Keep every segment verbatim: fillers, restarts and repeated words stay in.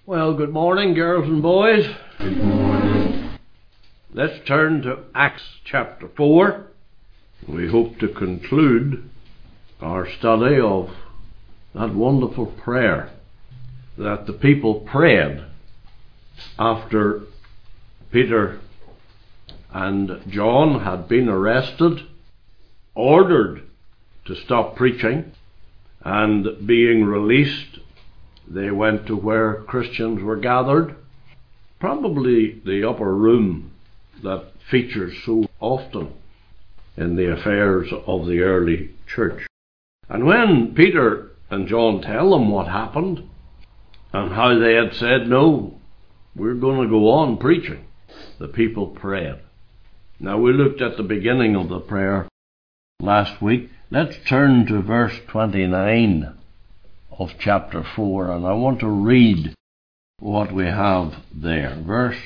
Well, good morning, girls and boys. Good morning. Let's turn to Acts chapter four. We hope to conclude our study of that wonderful prayer that the people prayed after Peter and John had been arrested, ordered to stop preaching, and being released. They went to where Christians were gathered, probably the upper room that features so often in the affairs of the early church. And when Peter and John tell them what happened and how they had said, no, we're going to go on preaching, the people prayed. Now, we looked at the beginning of the prayer last week. Let's turn to verse twenty-nine of chapter four, and I want to read what we have there. Verse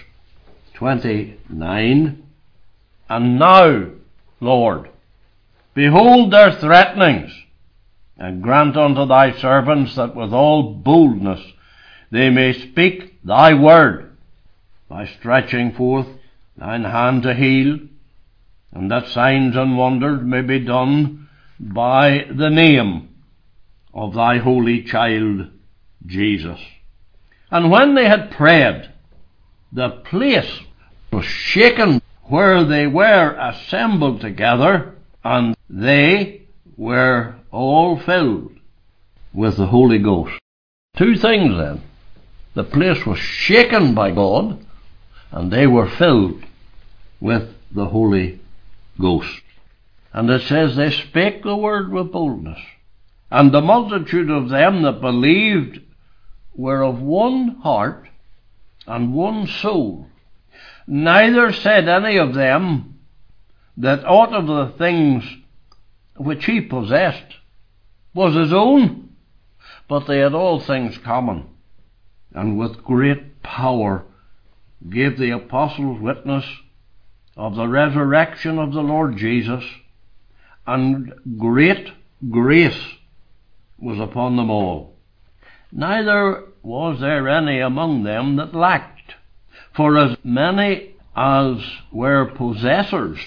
twenty-nine. And now, Lord, behold their threatenings, and grant unto thy servants that with all boldness they may speak thy word, by stretching forth thine hand to heal, and that signs and wonders may be done by the name of thy holy child Jesus. And when they had prayed, the place was shaken where they were assembled together, and they were all filled with the Holy Ghost. Two things then. The place was shaken by God, and they were filled with the Holy Ghost. And it says they spake the word with boldness. And the multitude of them that believed were of one heart and one soul. Neither said any of them that aught of the things which he possessed was his own, but they had all things common, and with great power gave the apostles witness of the resurrection of the Lord Jesus, and great grace was upon them all. Neither was there any among them that lacked, for as many as were possessors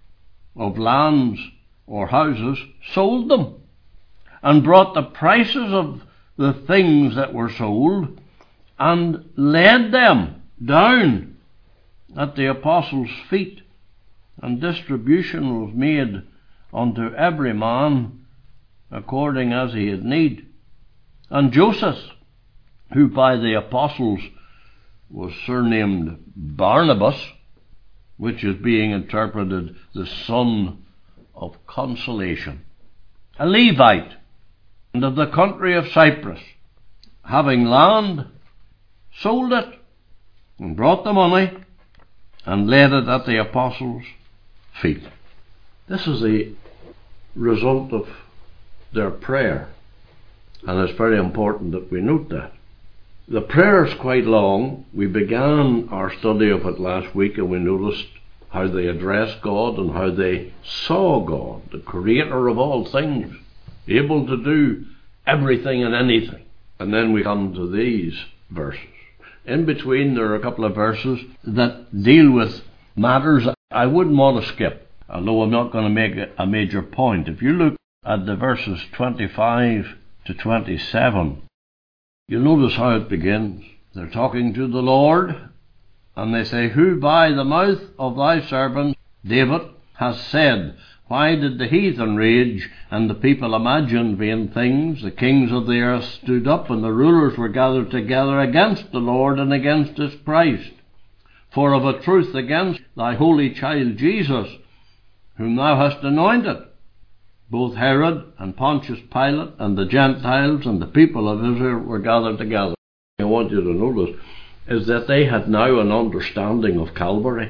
of lands or houses sold them, and brought the prices of the things that were sold, and laid them down at the apostles' feet, and distribution was made unto every man according as he had need. And Joseph, who by the apostles was surnamed Barnabas, which is being interpreted the son of consolation, a Levite, and of the country of Cyprus, having land, sold it, and brought the money, and laid it at the apostles' feet. This is the result of their prayer, and it's very important that we note that. The prayer is quite long. We began our study of it last week, and we noticed how they addressed God and how they saw God, the creator of all things, able to do everything and anything. And then we come to these verses. In between, there are a couple of verses that deal with matters I wouldn't want to skip, although I'm not going to make a major point. If you look at the verses twenty-five to twenty-seven, you'll notice how it begins. They're talking to the Lord, and they say, who by the mouth of thy servant David has said, why did the heathen rage, and the people imagine vain things? The kings of the earth stood up, and the rulers were gathered together against the Lord and against his Christ. For of a truth against thy holy child Jesus, whom thou hast anointed, both Herod and Pontius Pilate and the Gentiles and the people of Israel were gathered together. I want you to notice is that they had now an understanding of Calvary.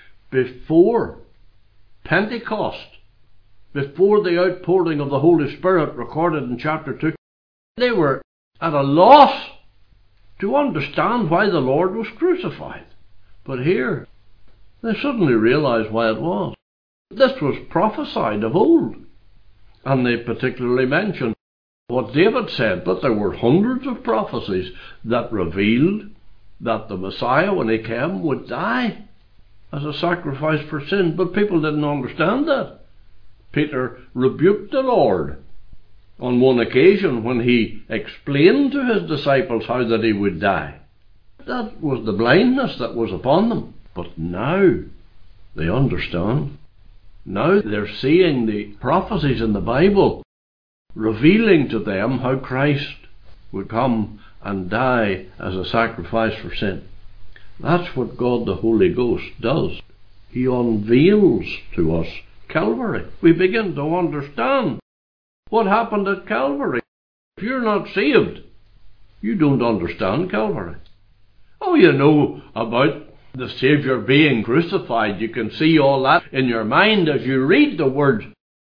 Before Pentecost, before the outpouring of the Holy Spirit recorded in chapter two, they were at a loss to understand why the Lord was crucified. But here, they suddenly realized why it was. This was prophesied of old. And they particularly mention what David said, but there were hundreds of prophecies that revealed that the Messiah, when he came, would die as a sacrifice for sin. But people didn't understand that. Peter rebuked the Lord on one occasion when he explained to his disciples how that he would die. That was the blindness that was upon them. But now they understand. Now they're seeing the prophecies in the Bible revealing to them how Christ would come and die as a sacrifice for sin. That's what God the Holy Ghost does. He unveils to us Calvary. We begin to understand what happened at Calvary. If you're not saved, you don't understand Calvary. Oh, you know about the Saviour being crucified. You can see all that in your mind as you read the words.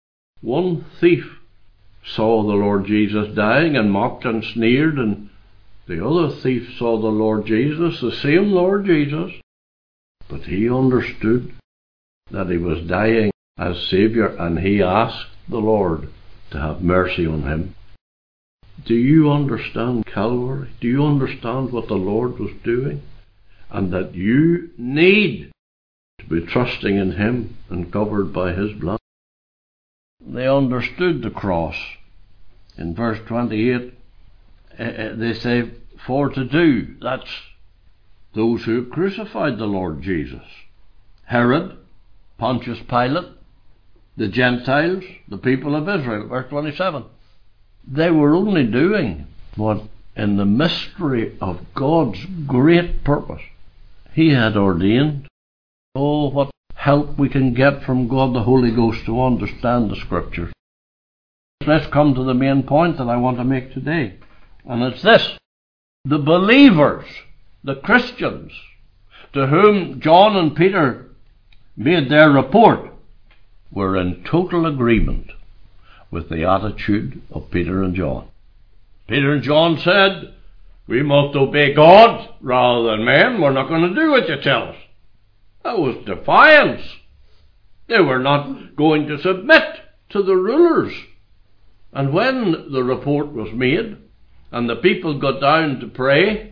One thief saw the Lord Jesus dying and mocked and sneered, and the other thief saw the Lord Jesus, the same Lord Jesus, but he understood that he was dying as Saviour, and he asked the Lord to have mercy on him. Do you understand Calvary? Do you understand what the Lord was doing? And that you need to be trusting in him and covered by his blood. They understood the cross. In verse twenty-eight, uh, they say, for to do. That's those who crucified the Lord Jesus. Herod, Pontius Pilate, the Gentiles, the people of Israel. Verse twenty-seven. They were only doing what in the mystery of God's great purpose he had ordained. Oh, what help we can get from God the Holy Ghost to understand the Scriptures. Let's come to the main point that I want to make today. And it's this. The believers, the Christians, to whom John and Peter made their report, were in total agreement with the attitude of Peter and John. Peter and John said, we must obey God rather than men. We're not going to do what you tell us. That was defiance. They were not going to submit to the rulers. And when the report was made and the people got down to pray,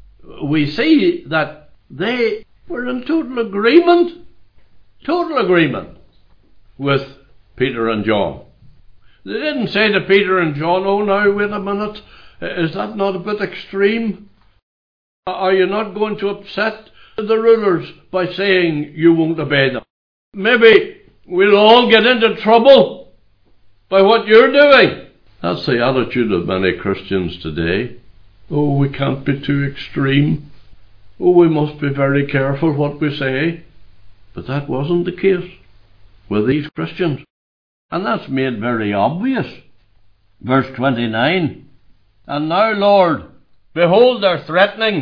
we see that they were in total agreement, total agreement with Peter and John. They didn't say to Peter and John, oh, now, wait a minute, is that not a bit extreme? Are you not going to upset the rulers by saying you won't obey them? Maybe we'll all get into trouble by what you're doing. That's the attitude of many Christians today. Oh, we can't be too extreme. Oh, we must be very careful what we say. But that wasn't the case with these Christians. And that's made very obvious. Verse twenty-nine. And now, Lord, behold their threatenings.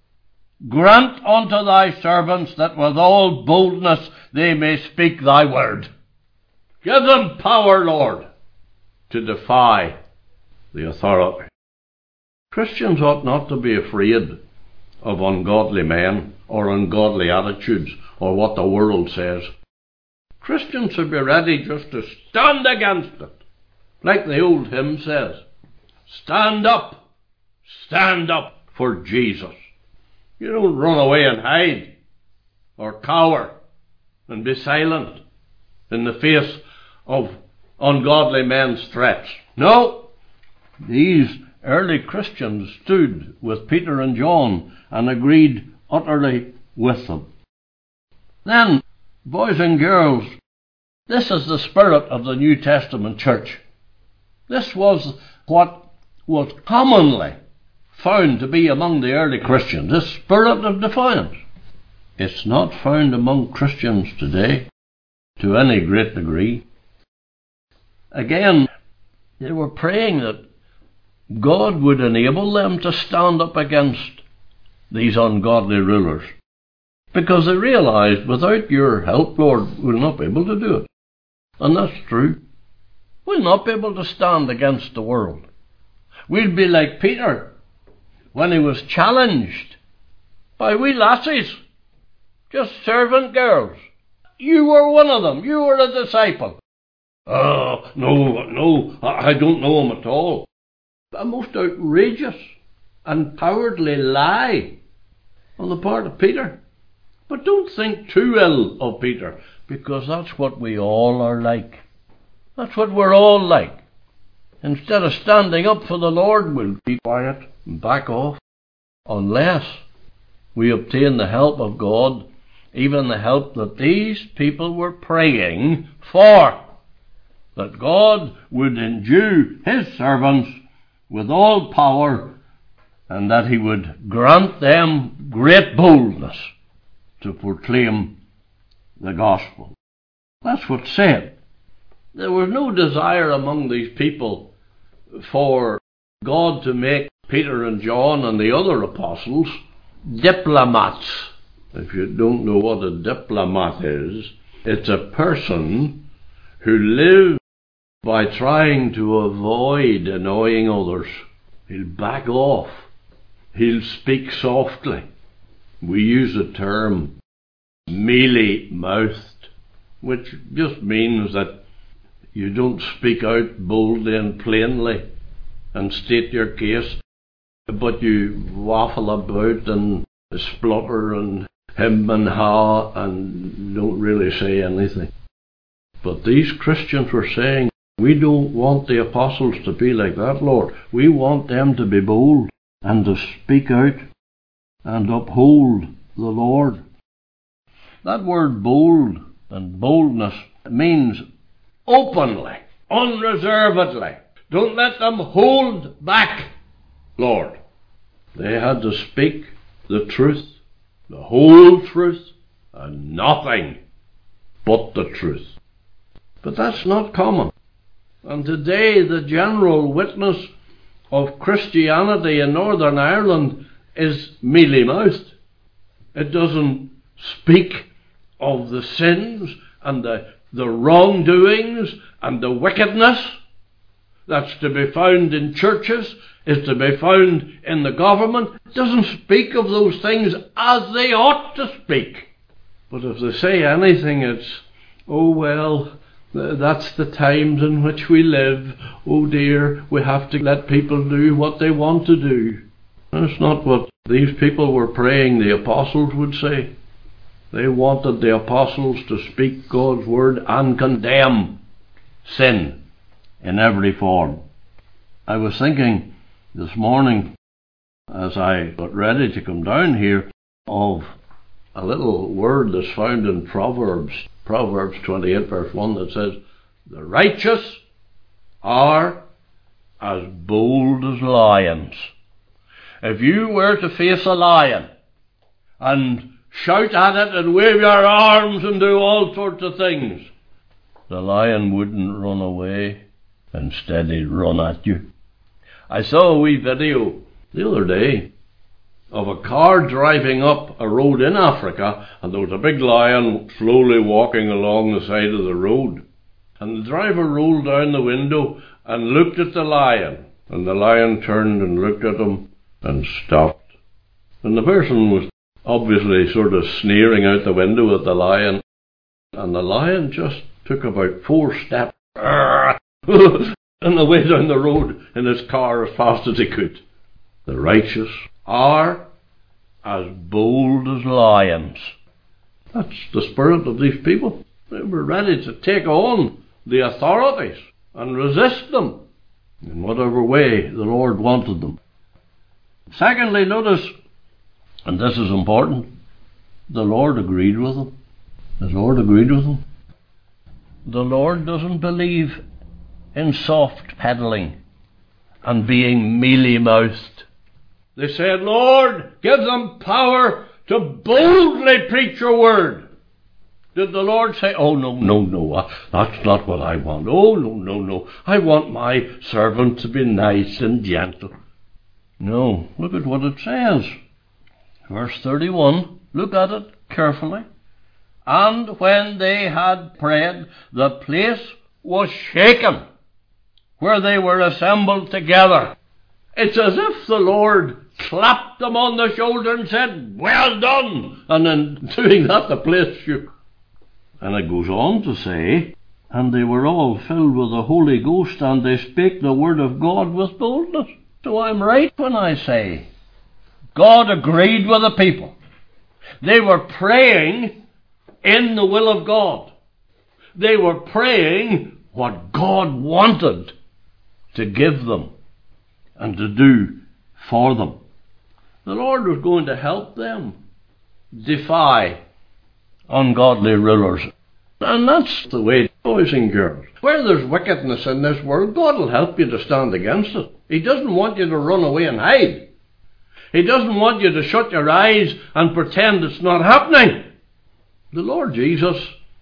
Grant unto thy servants that with all boldness they may speak thy word. Give them power, Lord, to defy the authority. Christians ought not to be afraid of ungodly men or ungodly attitudes or what the world says. Christians should be ready just to stand against it. Like the old hymn says, stand up, stand up for Jesus. You don't run away and hide or cower and be silent in the face of ungodly men's threats. No, these early Christians stood with Peter and John and agreed utterly with them. Then, boys and girls, this is the spirit of the New Testament church. This was what was commonly found to be among the early Christians, this spirit of defiance. It's not found among Christians today to any great degree. Again, they were praying that God would enable them to stand up against these ungodly rulers, because they realized, without your help, Lord, we'll not be able to do it. And that's true. We'll not be able to stand against the world. We'll be like Peter when he was challenged by wee lassies, just servant girls. You were one of them. You were a disciple. Oh, no, no, I don't know him at all. a most outrageous and cowardly lie on the part of Peter. But don't think too ill of Peter, because that's what we all are like. That's what we're all like. Instead of standing up for the Lord, we'll be quiet and back off, unless we obtain the help of God, even the help that these people were praying for, that God would endue his servants with all power, and that he would grant them great boldness to proclaim the gospel. That's what's said. There was no desire among these people for God to make Peter and John and the other apostles diplomats. If you don't know what a diplomat is, it's a person who lives by trying to avoid annoying others. He'll back off. He'll speak softly. We use the term mealy-mouthed, which just means that you don't speak out boldly and plainly and state your case, but you waffle about and splutter and hem and haw and don't really say anything. But these Christians were saying, we don't want the apostles to be like that, Lord. We want them to be bold and to speak out and uphold the Lord. That word bold and boldness means openly, unreservedly. Don't let them hold back, Lord. They had to speak the truth, the whole truth, and nothing but the truth. But that's not common. And today the general witness of Christianity in Northern Ireland is mealy-mouthed. It doesn't speak of the sins and the, the wrongdoings and the wickedness that's to be found in churches, is to be found in the government. It doesn't speak of those things as they ought to speak. But if they say anything, it's, oh well, that's the times in which we live. Oh dear, we have to let people do what they want to do. That's not what these people were praying the apostles would say. They wanted the apostles to speak God's word and condemn sin in every form. I was thinking this morning, as I got ready to come down here, of a little word that's found in Proverbs, Proverbs twenty-eight verse one, that says, the righteous are as bold as lions. If you were to face a lion and shout at it and wave your arms and do all sorts of things, the lion wouldn't run away. Instead, he'd run at you. I saw a wee video the other day of a car driving up a road in Africa, and there was a big lion slowly walking along the side of the road. And the driver rolled down the window and looked at the lion, and the lion turned and looked at him and stopped. And the person was obviously sort of sneering out the window at the lion, and the lion just took about four steps and away down the road in his car as fast as he could. The righteous are as bold as lions. That's the spirit of these people. They were ready to take on the authorities and resist them in whatever way the Lord wanted them. Secondly, notice, and this is important, the Lord agreed with them. The Lord agreed with them. The Lord doesn't believe in soft peddling and being mealy-mouthed. They said, Lord, give them power to boldly preach your word. Did the Lord say, oh, no, no, no, that's not what I want. Oh, no, no, no, I want my servant to be nice and gentle. No, look at what it says. Verse thirty-one, look at it carefully. And when they had prayed, the place was shaken where they were assembled together. It's as if the Lord clapped them on the shoulder and said, well done. And in doing that, the place shook. And it goes on to say, and they were all filled with the Holy Ghost, and they spake the word of God with boldness. So I'm right when I say God agreed with the people. They were praying in the will of God. They were praying what God wanted to give them and to do for them. The Lord was going to help them defy ungodly rulers. And that's the way, boys and girls. Where there's wickedness in this world, God will help you to stand against it. He doesn't want you to run away and hide. He doesn't want you to shut your eyes and pretend it's not happening. The Lord Jesus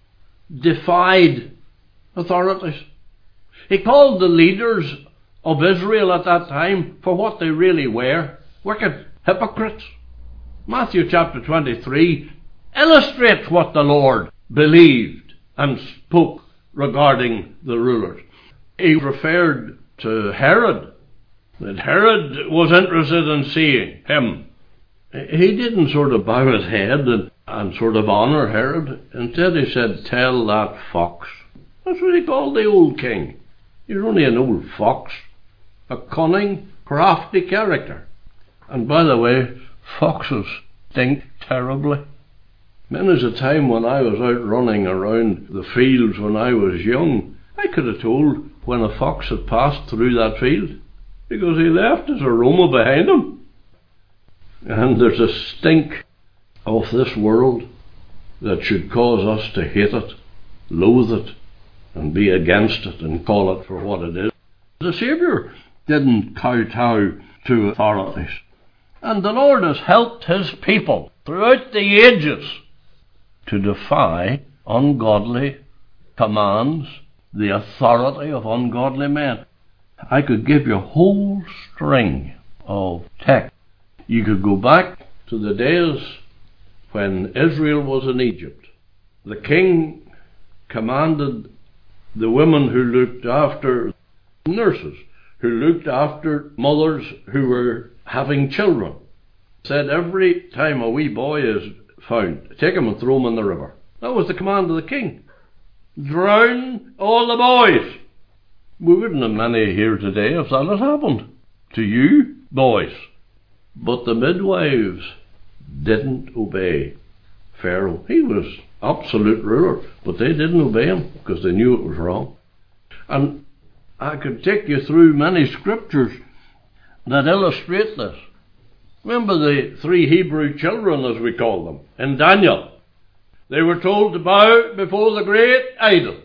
defied authorities. He called the leaders of Israel at that time for what they really were: wicked hypocrites. Matthew chapter twenty-three illustrates what the Lord believed and spoke regarding the rulers. He referred to Herod, that Herod was interested in seeing him. He didn't sort of bow his head and, and sort of honour Herod. Instead he said, "Tell that fox." That's what he called the old king. He's only an old fox, a cunning, crafty character. And by the way, foxes stink terribly. Many's a time when I was out running around the fields when I was young, I could have told when a fox had passed through that field, because he left his aroma behind him. And there's a stink of this world that should cause us to hate it, loathe it, and be against it and call it for what it is. The Saviour didn't kowtow to authorities. And the Lord has helped his people throughout the ages to defy ungodly commands, the authority of ungodly men. I could give you a whole string of text. You could go back to the days when Israel was in Egypt. The king commanded the women who looked after nurses, who looked after mothers who were having children, said, every time a wee boy is found, take him and throw him in the river. That was the command of the king. Drown all the boys. We wouldn't have many here today if that had happened to you boys. But the midwives didn't obey Pharaoh. He was absolute ruler, but they didn't obey him because they knew it was wrong. And I could take you through many scriptures that illustrate this. Remember the three Hebrew children, as we call them, in Daniel. They were told to bow before the great idol.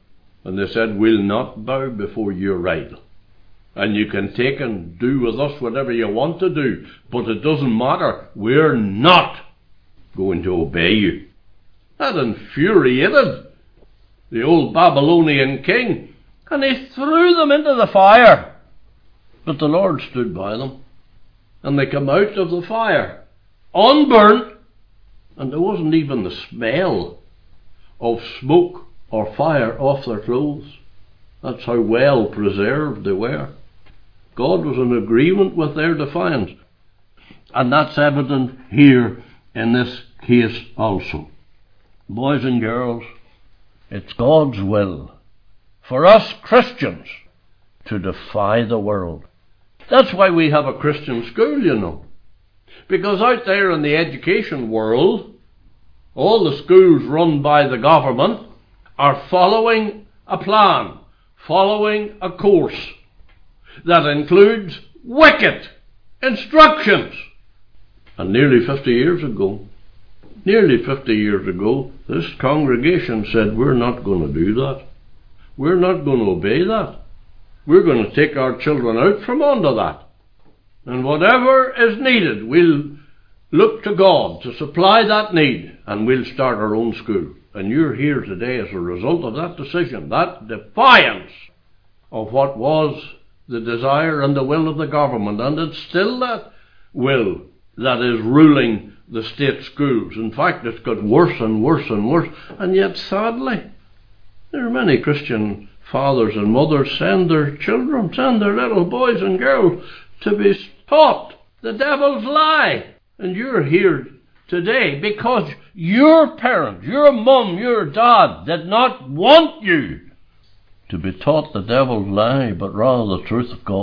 And they said, we'll not bow before your idol. And you can take and do with us whatever you want to do, but it doesn't matter. We're not going to obey you. That infuriated the old Babylonian king, and he threw them into the fire. But the Lord stood by them, and they come out of the fire unburnt, and there wasn't even the smell of smoke or fire off their clothes. That's how well preserved they were. God was in agreement with their defiance, and that's evident here in this case also. Boys and girls, it's God's will for us Christians to defy the world. That's why we have a Christian school, you know. Because out there in the education world, all the schools run by the government are following a plan, following a course that includes wicked instructions. And nearly fifty years ago, nearly fifty years ago, this congregation said, we're not going to do that. We're not going to obey that. We're going to take our children out from under that. And whatever is needed, we'll look to God to supply that need, and we'll start our own school. And you're here today as a result of that decision, that defiance of what was the desire and the will of the government. And it's still that will that is ruling the state schools. In fact, it's got worse and worse and worse. And yet, sadly, there are many Christian fathers and mothers send their children, send their little boys and girls to be taught the devil's lie. And you're here today because your parent, your mum, your dad did not want you to be taught the devil's lie, but rather the truth of God.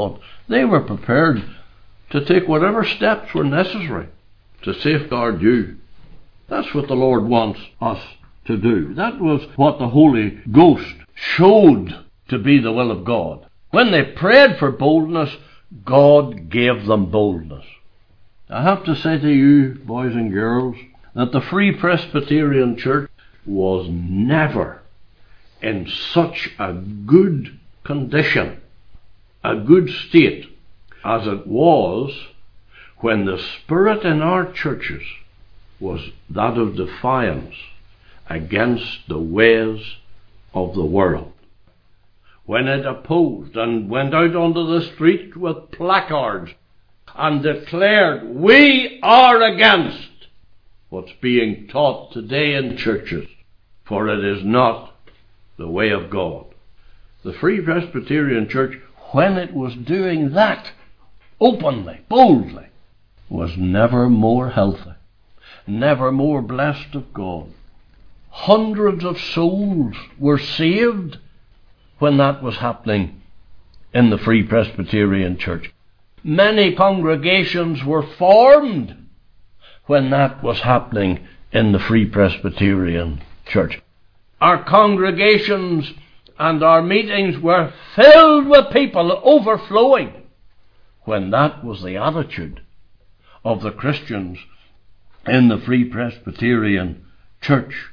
They were prepared to take whatever steps were necessary to safeguard you. That's what the Lord wants us to do. That was what the Holy Ghost showed to be the will of God. When they prayed for boldness, God gave them boldness. I have to say to you, boys and girls, that the Free Presbyterian Church was never in such a good condition, a good state, as it was when the spirit in our churches was that of defiance against the ways of the world. When it opposed and went out onto the street with placards and declared, we are against what's being taught today in churches, for it is not the way of God. The Free Presbyterian Church, when it was doing that openly, boldly, was never more healthy, never more blessed of God. Hundreds of souls were saved when that was happening in the Free Presbyterian Church. Many congregations were formed when that was happening in the Free Presbyterian Church. Our congregations and our meetings were filled with people, overflowing, when that was the attitude of the Christians in the Free Presbyterian Church.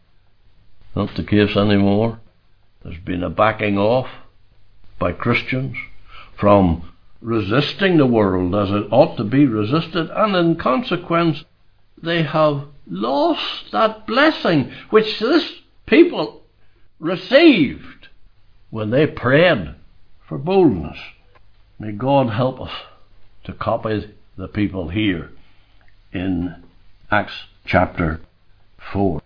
Not the case anymore. There's been a backing off by Christians from resisting the world as it ought to be resisted, and in consequence they have lost that blessing which this people received when they prayed for boldness. May God help us to copy the people here in Acts chapter four.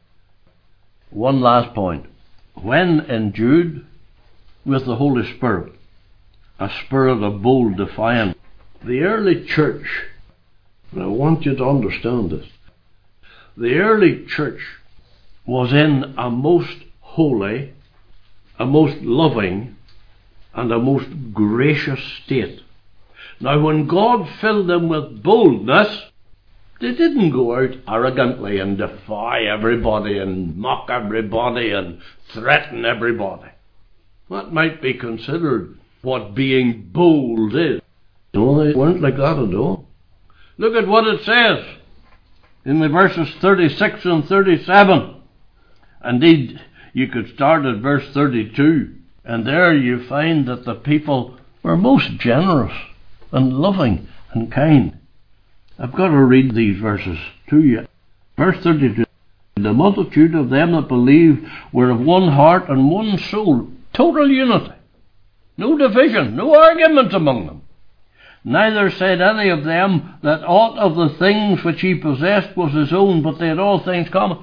One last point. When endued with the Holy Spirit, a spirit of bold defiance, the early church, and I want you to understand this, the early church was in a most holy, a most loving, and a most gracious state. Now, when God filled them with boldness, they didn't go out arrogantly and defy everybody and mock everybody and threaten everybody. That might be considered what being bold is. No, they weren't like that at all. Look at what it says in the verses thirty-six and thirty-seven. Indeed, you could start at verse thirty-two, and there you find that the people were most generous and loving and kind. I've got to read these verses to you. Verse thirty-two. The multitude of them that believed were of one heart and one soul. Total unity. No division, no argument among them. Neither said any of them that aught of the things which he possessed was his own, but they had all things common.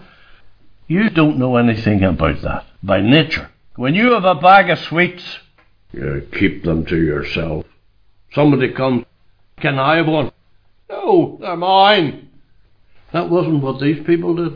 You don't know anything about that by nature. When you have a bag of sweets, you keep them to yourself. Somebody comes, can I have one? No, they're mine. That wasn't what these people did.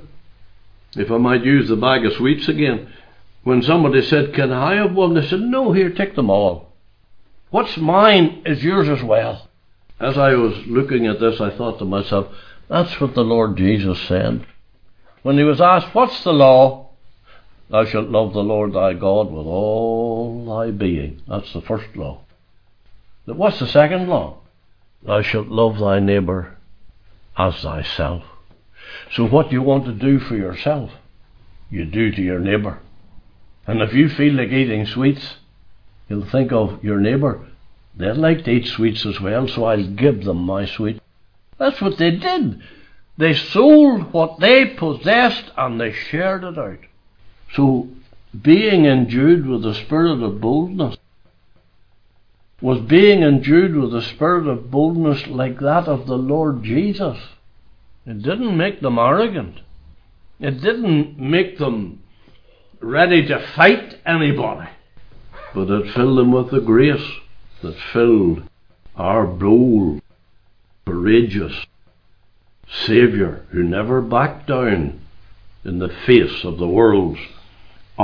If I might use the bag of sweets again, when somebody said, can I have one? They said, no, here, take them all. What's mine is yours as well. As I was looking at this, I thought to myself, that's what the Lord Jesus said. When he was asked, what's the law? Thou shalt love the Lord thy God with all thy being. That's the first law. But what's the second law? Thou shalt love thy neighbour as thyself. So what you want to do for yourself, you do to your neighbour. And if you feel like eating sweets, you'll think of your neighbour. They'd like to eat sweets as well, so I'll give them my sweet. That's what they did. They sold what they possessed and they shared it out. So being endued with the spirit of boldness was being endued with the spirit of boldness like that of the Lord Jesus. It didn't make them arrogant. It didn't make them ready to fight anybody. But it filled them with the grace that filled our bold, courageous Saviour, who never backed down in the face of the world's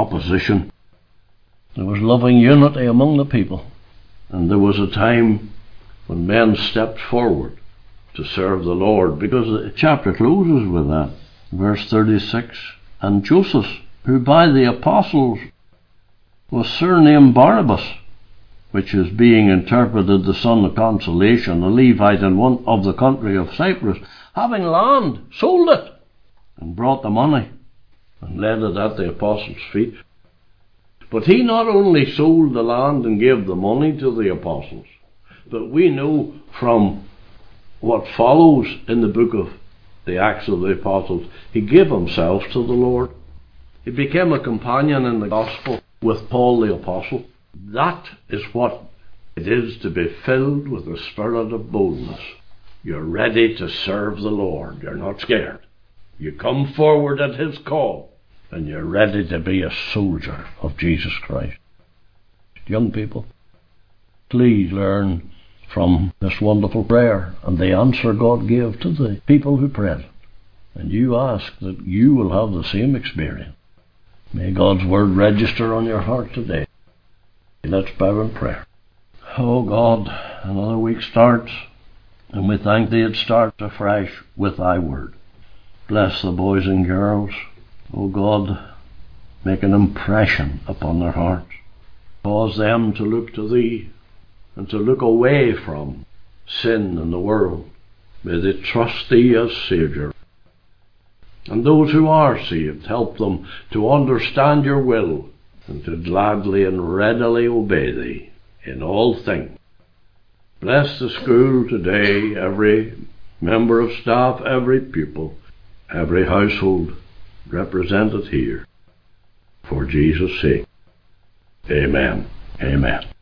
opposition. There was loving unity among the people. And there was a time when men stepped forward to serve the Lord, because the chapter closes with that. Verse thirty-six, and Joseph, who by the apostles was surnamed Barnabas, which is being interpreted the son of consolation, a Levite in one of the country of Cyprus, having land, sold it, and brought the money, and laid it at the apostles' feet. But he not only sold the land and gave the money to the apostles, but we know from what follows in the book of the Acts of the Apostles, he gave himself to the Lord. He became a companion in the gospel with Paul the Apostle. That is what it is to be filled with the spirit of boldness. You're ready to serve the Lord. You're not scared. You come forward at his call, and you're ready to be a soldier of Jesus Christ. Young people, please learn from this wonderful prayer and the answer God gave to the people who prayed. And you ask that you will have the same experience. May God's word register on your heart today. Let's bow in prayer. Oh God, another week starts, and we thank Thee it starts afresh with Thy word. Bless the boys and girls. Oh God, make an impression upon their hearts. Cause them to look to Thee and to look away from sin and the world. May they trust Thee as Saviour. And those who are saved, help them to understand Your will and to gladly and readily obey Thee in all things. Bless the school today, every member of staff, every pupil, every household represented here. For Jesus' sake. Amen. Amen.